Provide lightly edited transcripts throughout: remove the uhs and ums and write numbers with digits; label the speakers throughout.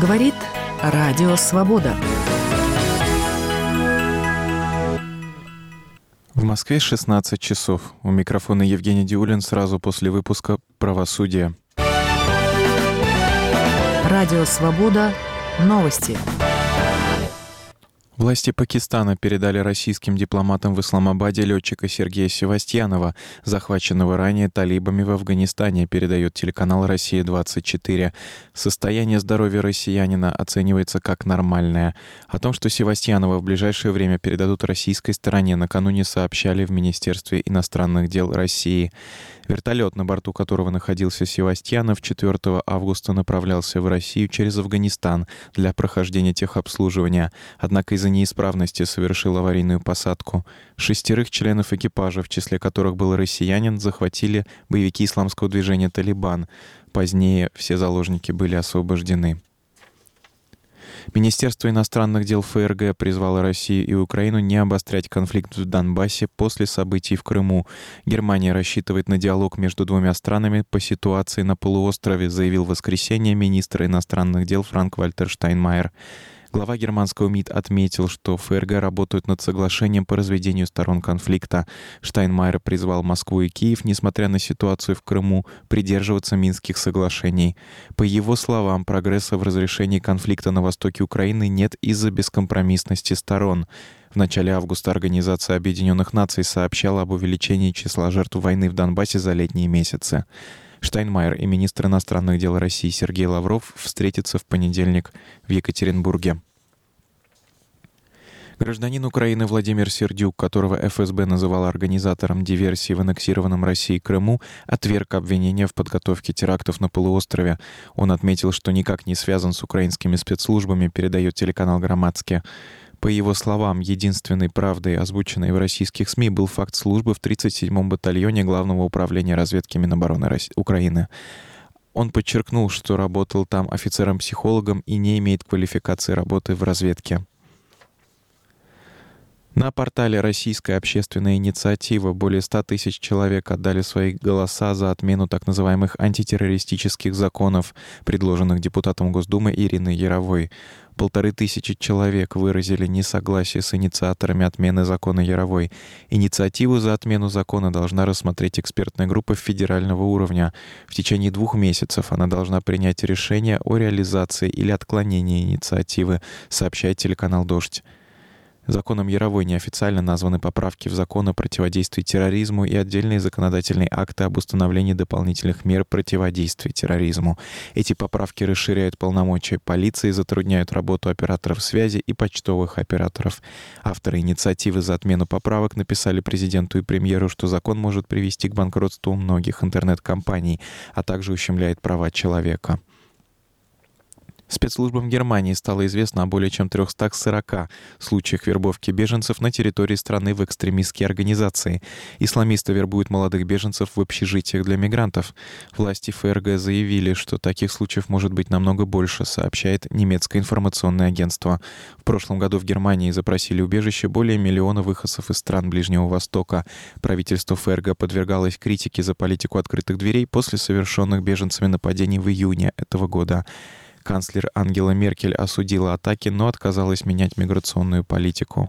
Speaker 1: Говорит Радио Свобода.
Speaker 2: В Москве 16 часов. У микрофона Евгений Диулин сразу после выпуска «Правосудие».
Speaker 1: Радио Свобода. Новости.
Speaker 2: Власти Пакистана передали российским дипломатам в Исламабаде летчика Сергея Севастьянова, захваченного ранее талибами в Афганистане, передает телеканал «Россия-24». Состояние здоровья россиянина оценивается как нормальное. О том, что Севастьянова в ближайшее время передадут российской стороне, накануне сообщали в Министерстве иностранных дел России. Вертолет, на борту которого находился Севастьянов, 4 августа направлялся в Россию через Афганистан для прохождения техобслуживания, однако из-за неисправности совершил аварийную посадку. 6 членов экипажа, в числе которых был россиянин, захватили боевики исламского движения «Талибан». Позднее все заложники были освобождены. Министерство иностранных дел ФРГ призвало Россию и Украину не обострять конфликт в Донбассе после событий в Крыму. Германия рассчитывает на диалог между двумя странами по ситуации на полуострове, заявил в воскресенье министр иностранных дел Франк-Вальтер Штайнмайер. Глава германского МИД отметил, что ФРГ работают над соглашением по разведению сторон конфликта. Штайнмайер призвал Москву и Киев, несмотря на ситуацию в Крыму, придерживаться Минских соглашений. По его словам, прогресса в разрешении конфликта на востоке Украины нет из-за бескомпромиссности сторон. В начале августа Организация Объединенных Наций сообщала об увеличении числа жертв войны в Донбассе за летние месяцы. Штайнмайер и министр иностранных дел России Сергей Лавров встретятся в понедельник в Екатеринбурге. Гражданин Украины Владимир Сердюк, которого ФСБ называла организатором диверсии в аннексированном Россией Крыму, отверг обвинения в подготовке терактов на полуострове. Он отметил, что никак не связан с украинскими спецслужбами, передает телеканал «Громадский». По его словам, единственной правдой, озвученной в российских СМИ, был факт службы в 37-м батальоне Главного управления разведки Минобороны Украины. Он подчеркнул, что работал там офицером-психологом и не имеет квалификации работы в разведке. На портале «Российская общественная инициатива» более 100 тысяч человек отдали свои голоса за отмену так называемых антитеррористических законов, предложенных депутатом Госдумы Ириной Яровой. 1500 человек выразили несогласие с инициаторами отмены закона Яровой. Инициативу за отмену закона должна рассмотреть экспертная группа федерального уровня. В течение 2 месяцев она должна принять решение о реализации или отклонении инициативы, сообщает телеканал «Дождь». Законом Яровой неофициально названы поправки в закон о противодействии терроризму и отдельные законодательные акты об установлении дополнительных мер противодействия терроризму. Эти поправки расширяют полномочия полиции, затрудняют работу операторов связи и почтовых операторов. Авторы инициативы за отмену поправок написали президенту и премьеру, что закон может привести к банкротству многих интернет-компаний, а также ущемляет права человека. Спецслужбам Германии стало известно о более чем 340 случаях вербовки беженцев на территории страны в экстремистские организации. Исламисты вербуют молодых беженцев в общежитиях для мигрантов. Власти ФРГ заявили, что таких случаев может быть намного больше, сообщает немецкое информационное агентство. В прошлом году в Германии запросили убежище более 1 миллиона выходцев из стран Ближнего Востока. Правительство ФРГ подвергалось критике за политику открытых дверей после совершенных беженцами нападений в июне этого года. Канцлер Ангела Меркель осудила атаки, но отказалась менять миграционную политику.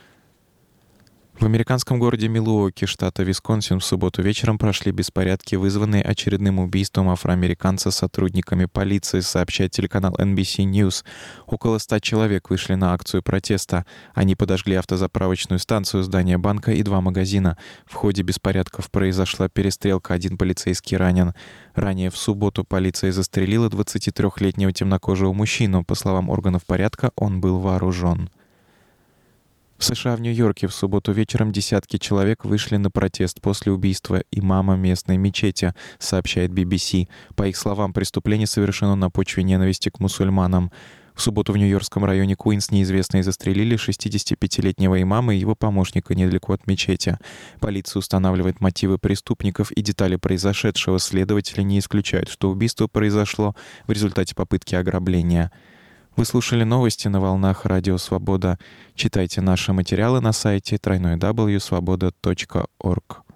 Speaker 2: В американском городе Милуоки, штата Висконсин, в субботу вечером прошли беспорядки, вызванные очередным убийством афроамериканца сотрудниками полиции, сообщает телеканал NBC News. Около 100 человек вышли на акцию протеста. Они подожгли автозаправочную станцию, здание банка и 2 магазина. В ходе беспорядков произошла перестрелка, 1 полицейский ранен. Ранее в субботу полиция застрелила 23-летнего темнокожего мужчину. По словам органов порядка, он был вооружен. В США в Нью-Йорке в субботу вечером десятки человек вышли на протест после убийства имама местной мечети, сообщает BBC. По их словам, преступление совершено на почве ненависти к мусульманам. В субботу в нью-йоркском районе Куинс неизвестные застрелили 65-летнего имама и его помощника недалеко от мечети. Полиция устанавливает мотивы преступников и детали произошедшего. Следователи не исключают, что убийство произошло в результате попытки ограбления. Вы слушали новости на волнах Радио Свобода. Читайте наши материалы на сайте www.svoboda.org.